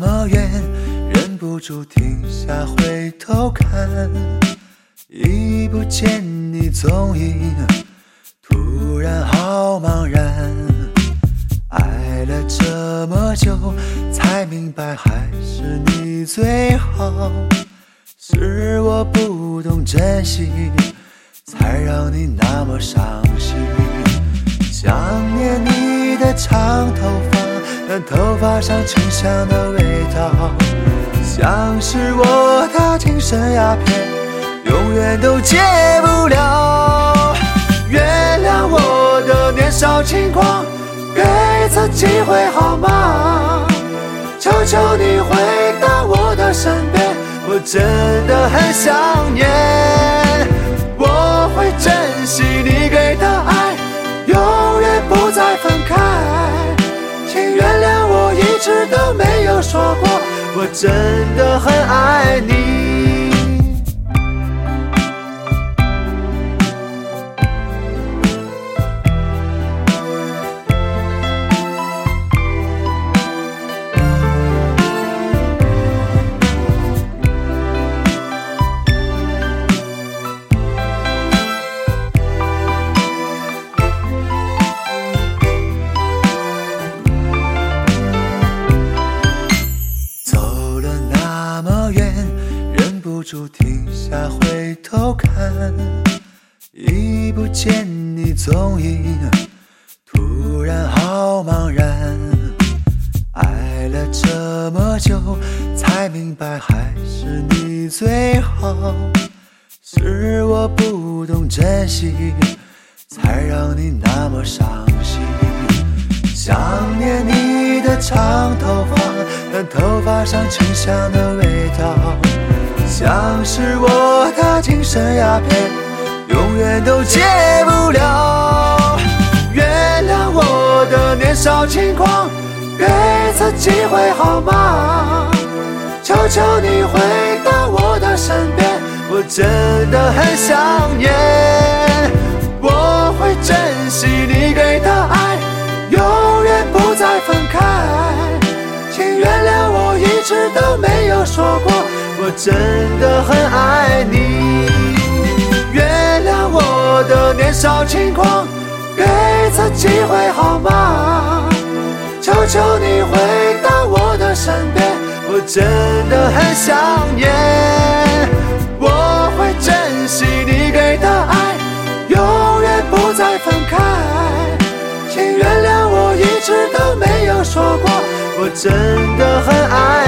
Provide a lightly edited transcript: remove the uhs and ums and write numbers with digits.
么远，忍不住停下回头看，已不见你踪影，突然好茫然。爱了这么久，才明白还是你最好，是我不懂珍惜，才让你那么伤心。想念你的长头发，那头发上清香的味道，像是我的精神鸦片，永远都戒不了。原谅我的年少轻狂，给次机会好吗？求求你回到我的身边，我真的很想念。我会珍惜你给的爱，永远不再分开。请原谅我一直都没有说过，我真的很爱你。停下回头看，已不见你踪影，突然好茫然。爱了这么久，才明白还是你最好，是我不懂珍惜，才让你那么伤心。想念你的长头发，那头发上清香的味道，像是我的精神鸦片，永远都戒不了。原谅我的年少轻狂，给次机会好吗？求求你回到我的身边，我真的很想念。我会珍惜你给的爱，永远不再分开。请原谅我一直都没有说过，我真的很爱你。原谅我的年少轻狂，给次机会好吗？求求你回到我的身边，我真的很想念。我会珍惜你给的爱，永远不再分开。请原谅我一直都没有说过，我真的很爱